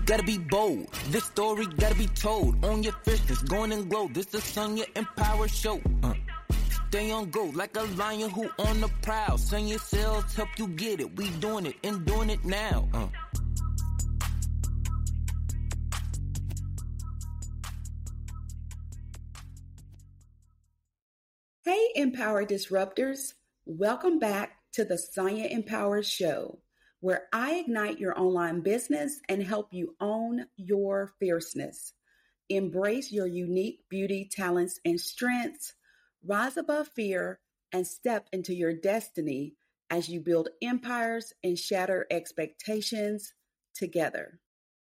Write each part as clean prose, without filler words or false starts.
gotta be bold. This story gotta be told. On your fierceness, going and glow. This the Sonya Empower show. Stay on go like a lion who on the prowl. Send your cells, help you get it. We doing it and doing it now. Hey, Empower Disruptors. Welcome back to the Sonya Empower show, where I ignite your online business and help you own your fierceness. Embrace your unique beauty, talents, and strengths. Rise above fear and step into your destiny as you build empires and shatter expectations together.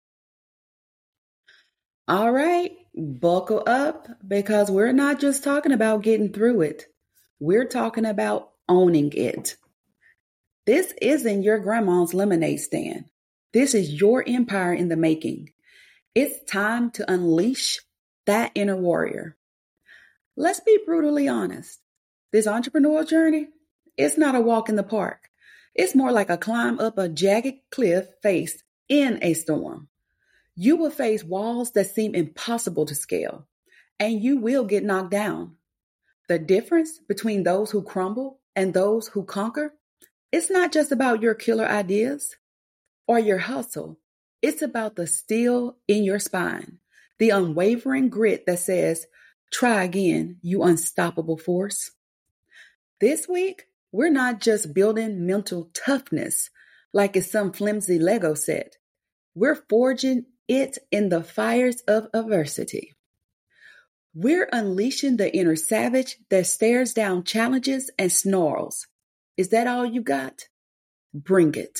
All right, buckle up because we're not just talking about getting through it. We're talking about owning it. This isn't your grandma's lemonade stand. This is your empire in the making. It's time to unleash that inner warrior. Let's be brutally honest. This entrepreneurial journey, it's not a walk in the park. It's more like a climb up a jagged cliff face in a storm. You will face walls that seem impossible to scale, and you will get knocked down. The difference between those who crumble and those who conquer, it's not just about your killer ideas or your hustle. It's about the steel in your spine, the unwavering grit that says, try again, you unstoppable force. This week, we're not just building mental toughness like it's some flimsy Lego set. We're forging it in the fires of adversity. We're unleashing the inner savage that stares down challenges and snarls. Is that all you got? Bring it.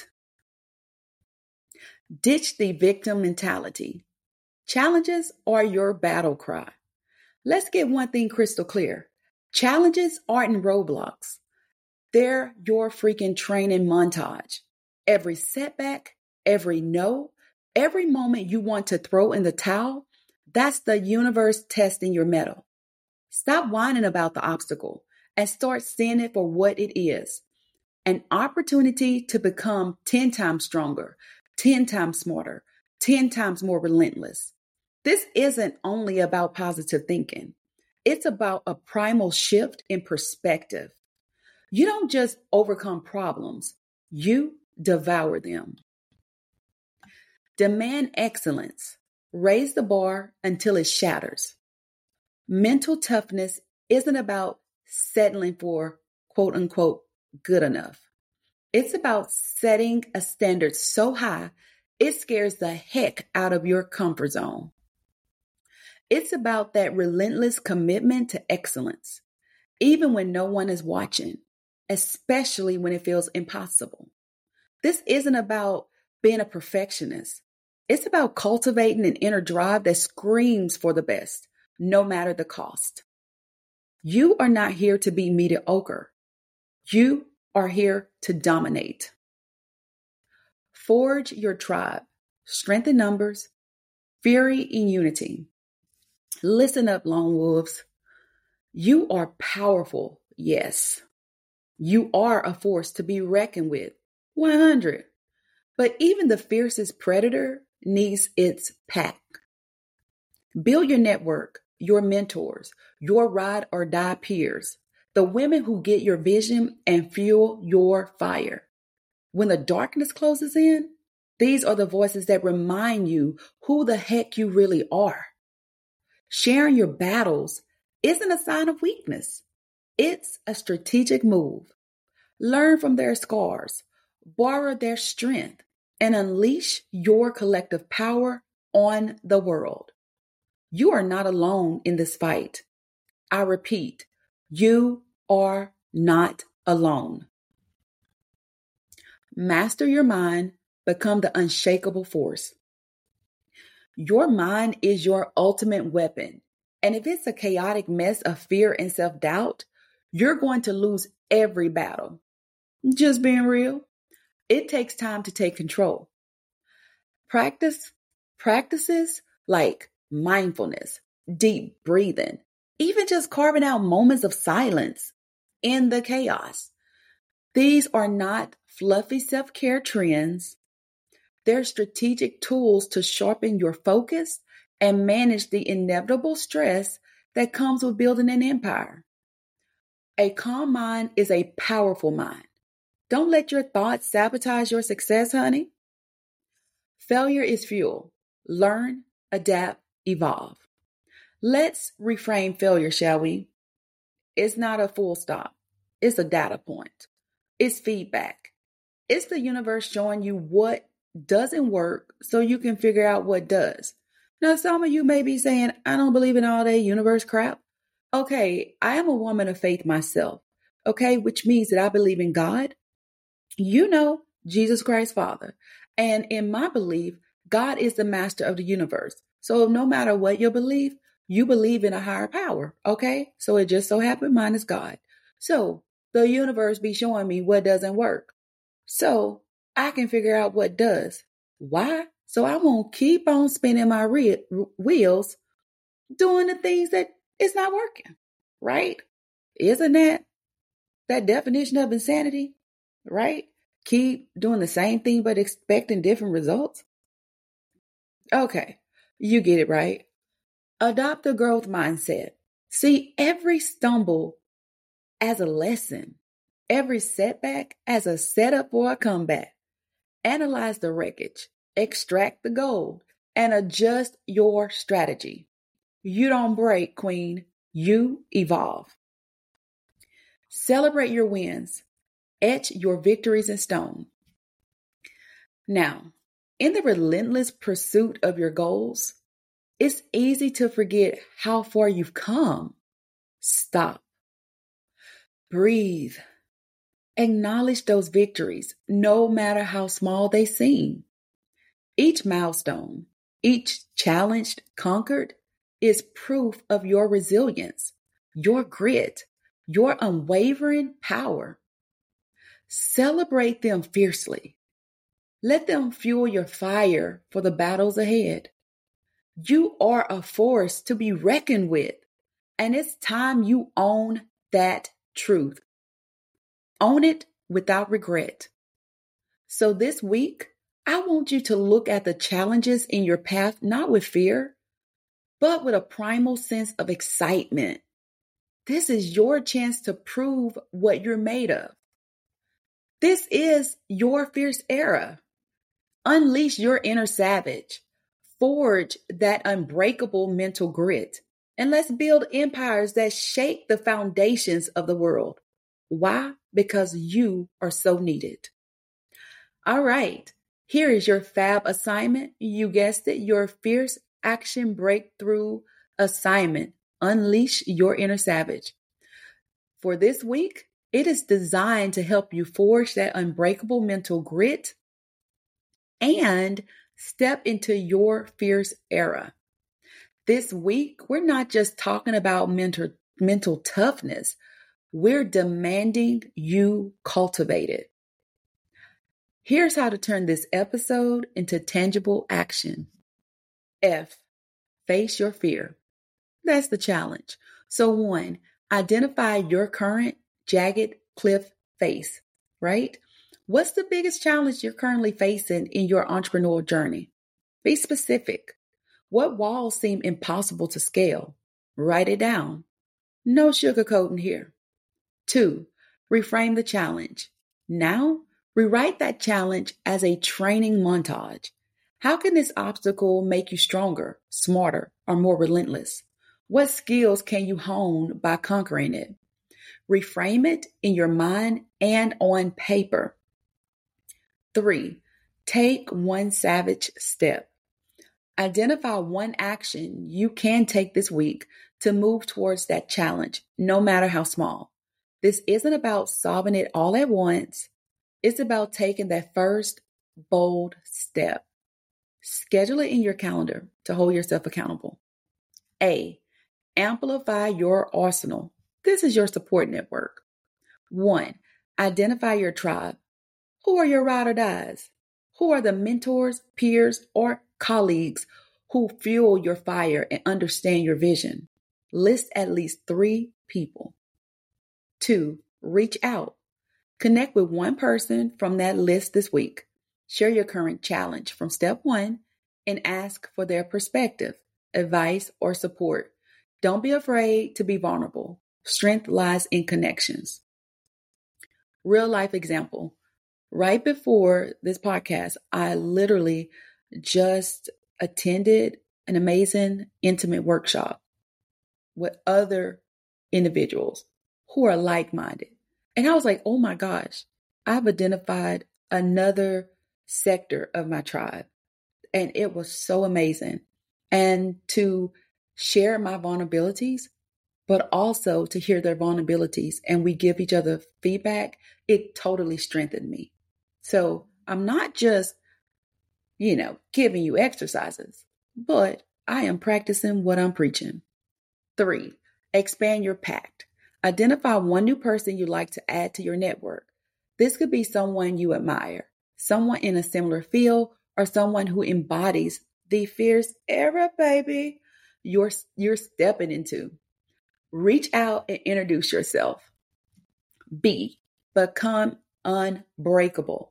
Ditch the victim mentality. Challenges are your battle cry. Let's get one thing crystal clear. Challenges aren't roadblocks. They're your freaking training montage. Every setback, every no, every moment you want to throw in the towel, that's the universe testing your mettle. Stop whining about the obstacle and start seeing it for what it is. An opportunity to become 10 times stronger, 10 times smarter, 10 times more relentless. This isn't only about positive thinking. It's about a primal shift in perspective. You don't just overcome problems. You devour them. Demand excellence. Raise the bar until it shatters. Mental toughness isn't about settling for quote unquote good enough. It's about setting a standard so high it scares the heck out of your comfort zone. It's about that relentless commitment to excellence, even when no one is watching, especially when it feels impossible. This isn't about being a perfectionist. It's about cultivating an inner drive that screams for the best, no matter the cost. You are not here to be mediocre. You are here to dominate. Forge your tribe, strength in numbers, fury in unity. Listen up, lone wolves. You are powerful, yes. You are a force to be reckoned with, 100. But even the fiercest predator needs its pack. Build your network, your mentors, your ride or die peers, the women who get your vision and fuel your fire. When the darkness closes in, these are the voices that remind you who the heck you really are. Sharing your battles isn't a sign of weakness. It's a strategic move. Learn from their scars, borrow their strength, and unleash your collective power on the world. You are not alone in this fight. I repeat, you are not alone. Master your mind, become the unshakable force. Your mind is your ultimate weapon. And if it's a chaotic mess of fear and self-doubt, you're going to lose every battle. Just being real. It takes time to take control. Practices like mindfulness, deep breathing, even just carving out moments of silence in the chaos. These are not fluffy self-care trends. They're strategic tools to sharpen your focus and manage the inevitable stress that comes with building an empire. A calm mind is a powerful mind. Don't let your thoughts sabotage your success, honey. Failure is fuel. Learn, adapt, evolve. Let's reframe failure, shall we? It's not a full stop. It's a data point. It's feedback. It's the universe showing you what doesn't work so you can figure out what does. Now, some of you may be saying, I don't believe in all that universe crap. Okay, I am a woman of faith myself. Okay, which means that I believe in God. You know, Jesus Christ, Father. And in my belief, God is the master of the universe. So no matter what you believe in a higher power. Okay, so it just so happened mine is God. So the universe be showing me what doesn't work. So I can figure out what does. Why? So I won't keep on spinning my wheels doing the things that is not working, right? Isn't that definition of insanity, right? Keep doing the same thing but expecting different results. Okay, you get it, right? Adopt a growth mindset. See every stumble as a lesson, every setback as a setup for a comeback. Analyze the wreckage, extract the gold, and adjust your strategy. You don't break, queen. You evolve. Celebrate your wins. Etch your victories in stone. Now, in the relentless pursuit of your goals, it's easy to forget how far you've come. Stop. Breathe. Acknowledge those victories, no matter how small they seem. Each milestone, each challenge conquered is proof of your resilience, your grit, your unwavering power. Celebrate them fiercely. Let them fuel your fire for the battles ahead. You are a force to be reckoned with, and it's time you own that truth. Own it without regret. So this week, I want you to look at the challenges in your path not with fear, but with a primal sense of excitement. This is your chance to prove what you're made of. This is your fierce era. Unleash your inner savage. Forge that unbreakable mental grit. And let's build empires that shake the foundations of the world. Why? Because you are so needed. All right. Here is your fab assignment. You guessed it, your fierce action breakthrough assignment. Unleash your inner savage. For this week, it is designed to help you forge that unbreakable mental grit and step into your fierce era. This week, we're not just talking about mental toughness. We're demanding you cultivate it. Here's how to turn this episode into tangible action. F, face your fear. That's the challenge. So 1, identify your current jagged cliff face, right? What's the biggest challenge you're currently facing in your entrepreneurial journey? Be specific. What walls seem impossible to scale? Write it down. No sugarcoating here. 2, reframe the challenge. Now, rewrite that challenge as a training montage. How can this obstacle make you stronger, smarter, or more relentless? What skills can you hone by conquering it? Reframe it in your mind and on paper. 3, take one savage step. Identify one action you can take this week to move towards that challenge, no matter how small. This isn't about solving it all at once. It's about taking that first bold step. Schedule it in your calendar to hold yourself accountable. A, amplify your arsenal. This is your support network. 1, identify your tribe. Who are your ride or dies? Who are the mentors, peers, or colleagues who fuel your fire and understand your vision? List at least 3 people. 2, reach out. Connect with one person from that list this week. Share your current challenge from step 1 and ask for their perspective, advice, or support. Don't be afraid to be vulnerable. Strength lies in connections. Real life example. Right before this podcast, I literally just attended an amazing intimate workshop with other individuals who are like-minded. And I was like, oh my gosh, I've identified another sector of my tribe. And it was so amazing. And to share my vulnerabilities, but also to hear their vulnerabilities and we give each other feedback, it totally strengthened me. So I'm not just, giving you exercises, but I am practicing what I'm preaching. 3, expand your pact. Identify one new person you'd like to add to your network. This could be someone you admire, someone in a similar field, or someone who embodies the fierce era, baby, you're stepping into. Reach out and introduce yourself. B, become unbreakable.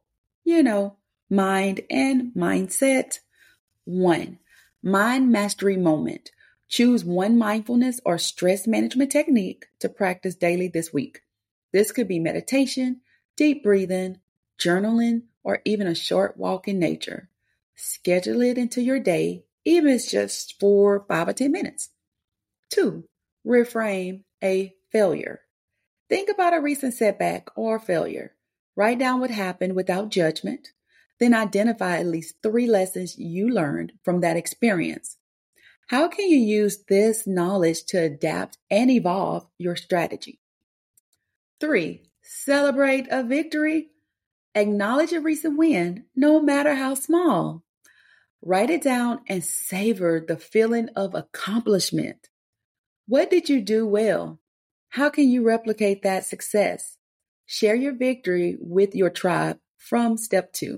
Mind and mindset. 1, mind mastery moment. Choose one mindfulness or stress management technique to practice daily this week. This could be meditation, deep breathing, journaling, or even a short walk in nature. Schedule it into your day, even if it's just for 5 or 10 minutes. 2, reframe a failure. Think about a recent setback or failure. Write down what happened without judgment. Then identify at least 3 lessons you learned from that experience. How can you use this knowledge to adapt and evolve your strategy? 3, celebrate a victory. Acknowledge a recent win, no matter how small. Write it down and savor the feeling of accomplishment. What did you do well? How can you replicate that success? Share your victory with your tribe from step 2.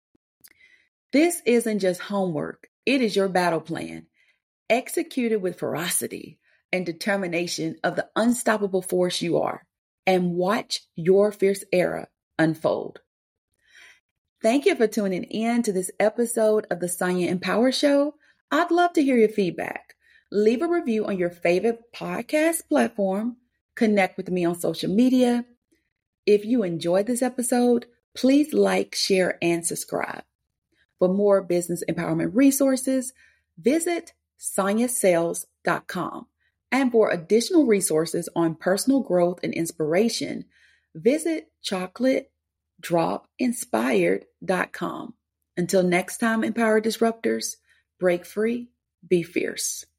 This isn't just homework. It is your battle plan. Execute it with ferocity and determination of the unstoppable force you are, and watch your fierce era unfold. Thank you for tuning in to this episode of the Sonya Empower Show. I'd love to hear your feedback. Leave a review on your favorite podcast platform. Connect with me on social media. If you enjoyed this episode, please like, share, and subscribe. For more business empowerment resources, visit sonyasales.com. And for additional resources on personal growth and inspiration, visit chocolatedropinspired.com. Until next time, Empower Disruptors, break free, be fierce.